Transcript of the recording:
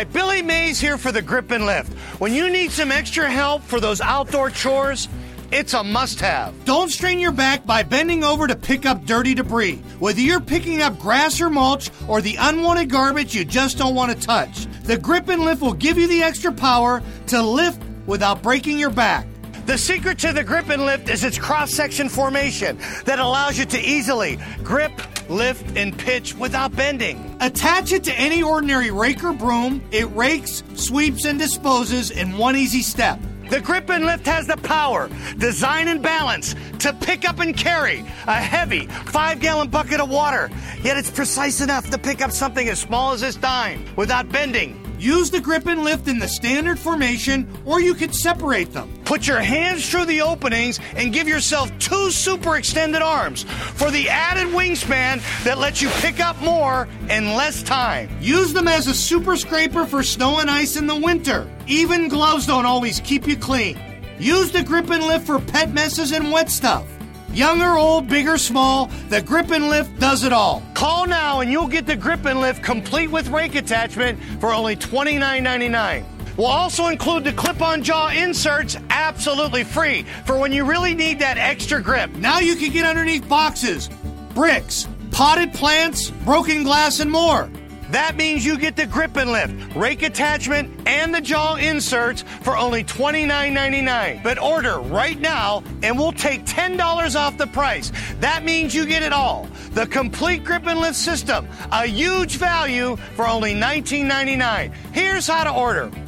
Hi, Billy Mays here for the Grip and Lift. When you need some extra help for those outdoor chores, it's a must-have. Don't strain your back by bending over to pick up dirty debris. Whether you're picking up grass or mulch or the unwanted garbage you just don't want to touch, the Grip and Lift will give you the extra power to lift without breaking your back. The secret to the Grip and Lift is its cross-section formation that allows you to easily grip, lift, and pitch without bending. Attach it to any ordinary rake or broom. It rakes, sweeps, and disposes in one easy step. The Grip and Lift has the power, design, and balance to pick up and carry a heavy 5-gallon bucket of water. Yet it's precise enough to pick up something as small as this dime without bending. Use the Grip and Lift in the standard formation, or you could separate them. Put your hands through the openings and give yourself 2 super extended arms for the added wingspan that lets you pick up more in less time. Use them as a super scraper for snow and ice in the winter. Even gloves don't always keep you clean. Use the Grip and Lift for pet messes and wet stuff. Young or old, big or small, the Grip and Lift does it all. Call now and you'll get the Grip and Lift complete with rake attachment for only $29.99. We'll also include the clip-on jaw inserts absolutely free for when you really need that extra grip. Now you can get underneath boxes, bricks, potted plants, broken glass, and more. That means you get the Grip and Lift, rake attachment, and the jaw inserts for only $29.99. But order right now, and we'll take $10 off the price. That means you get it all. The complete Grip and Lift system, a huge value for only $19.99. Here's how to order.